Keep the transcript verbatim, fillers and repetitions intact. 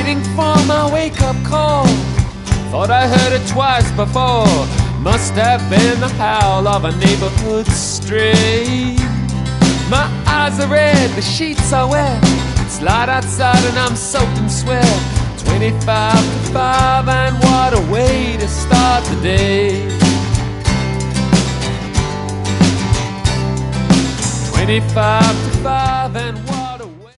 waiting for my wake-up call. Thought I heard it twice before. Must have been the howl of a neighborhood stray. My eyes are red, the sheets are wet. It's light outside and I'm soaked in sweat. Twenty-five to five, and what a way to start the day. Twenty-five to five, and